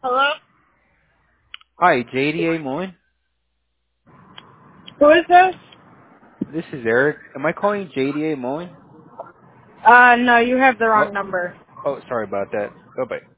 Hello? Hi, JDA Moen. Who is this? This is Eric. Am I calling JDA Moen? No, you have the Oh, wrong number. sorry about that. Bye bye.